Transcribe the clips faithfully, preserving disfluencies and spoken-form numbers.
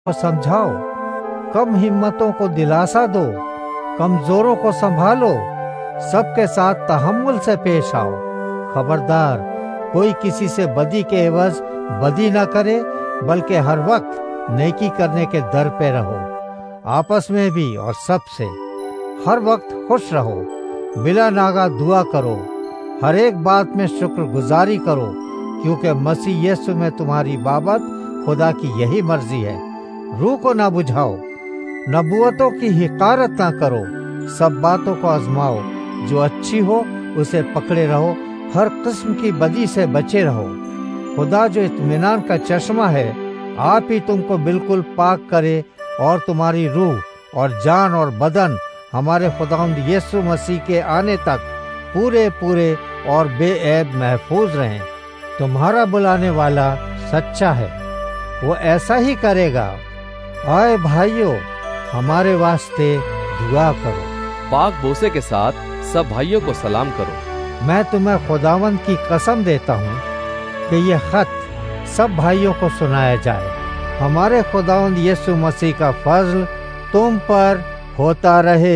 को समझाओ, कम हिम्मतों को दिलासा दो, कमजोरों को संभालो, सबके साथ तहम्मुल से पेश आओ। खबरदार, कोई किसी से बदी के एवज बदी न करे, बल्कि हर वक्त नेकी करने के दर पे रहो। आपस में भी और सबसे हर वक्त खुश रहो, बिला नागा दुआ करो, हर एक बात में शुक्रगुजारी करो, क्योंकि मसीह यीशु में तुम्हारी बाबत खुदा की यही मर्जी है। रूह को ना बुझाओ, नबुवतों की हिकारत ना करो, सब बातों को आजमाओ, जो अच्छी हो उसे पकड़े रहो, हर किस्म की बदी से बचे रहो। खुदा जो इत्मीनान का चश्मा है, आप ही तुमको बिल्कुल पाक करे और तुम्हारी रूह और जान और बदन हमारे खुदावंद यीशु मसीह के आने तक पूरे पूरे और बेऐब महफूज रहें। तुम्हारा बुलाने वाला सच्चा है, वो ऐसा ही करेगा। आए भाइयों, हमारे वास्ते दुआ करो। पाक बोसे के साथ सब भाइयों को सलाम करो। मैं तुम्हें खुदावंद की कसम देता हूँ कि ये खत सब भाइयों को सुनाया जाए। हमारे खुदावंद यीशु मसीह का फजल तुम पर होता रहे।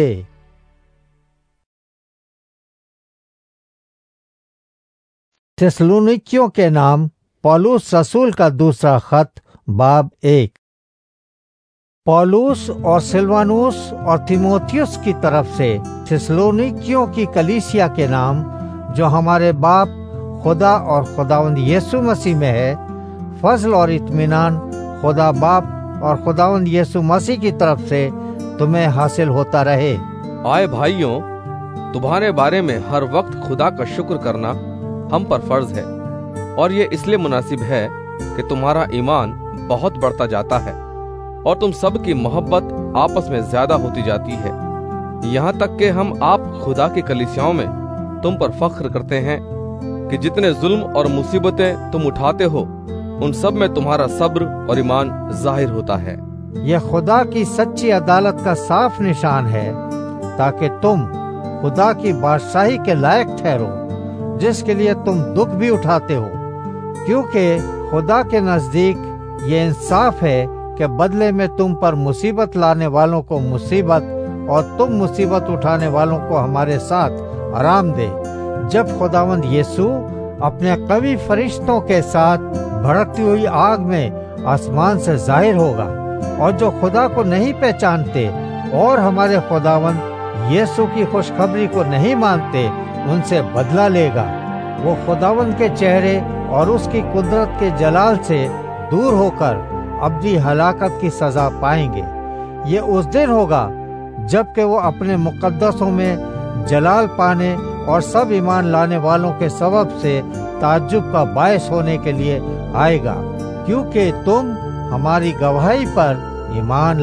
थिस्सलुनीकियों के नाम पौलुस रसूल का दूसरा खत, बाब एक। पौलुस और सिलवानुस और तीमुथियुस की तरफ से थिस्सलुनीकियों की कलीसिया के नाम, जो हमारे बाप खुदा और खुदावंद यीशु मसीह में है, फजल और इत्मीनान खुदा बाप और खुदावंद यीशु मसीह की तरफ से तुम्हें हासिल होता रहे। आए भाइयों, तुम्हारे बारे में हर वक्त खुदा का शुक्र करना हम पर फर्ज है, और ये इसलिए मुनासिब है कि तुम्हारा ईमान बहुत बढ़ता जाता है और तुम सब की मोहब्बत आपस में ज्यादा होती जाती है, यहाँ तक कि हम आप खुदा की कलीसियाओं में तुम पर फख्र करते हैं कि जितने जुल्म और मुसीबतें तुम उठाते हो, उन सब में तुम्हारा सब्र और ईमान जाहिर होता है। यह खुदा की सच्ची अदालत का साफ निशान है, ताकि तुम खुदा की बादशाही के लायक ठहरो, जिसके लिए तुम दुख भी उठाते हो, क्योंकि खुदा के नजदीक ये इंसाफ है कि बदले में तुम पर मुसीबत लाने वालों को मुसीबत और तुम मुसीबत उठाने वालों को हमारे साथ आराम दे, जब खुदावंद यीशु अपने कवी फरिश्तों के साथ भड़कती हुई आग में आसमान से जाहिर होगा। और जो खुदा को नहीं पहचानते और हमारे खुदावंद यीशु की खुशखबरी को नहीं मानते, उनसे बदला लेगा। वो खुदावंद के चेहरे और उसकी कुदरत के जलाल से दूर होकर अब्दी हलाकत की सजा पाएंगे। ये उस दिन होगा जबकि वो अपने मुकद्दसों में जलाल पाने और सब ईमान लाने वालों के सबब से ताज्जुब का बायस होने के लिए आएगा, क्योंकि तुम हमारी गवाही पर ईमान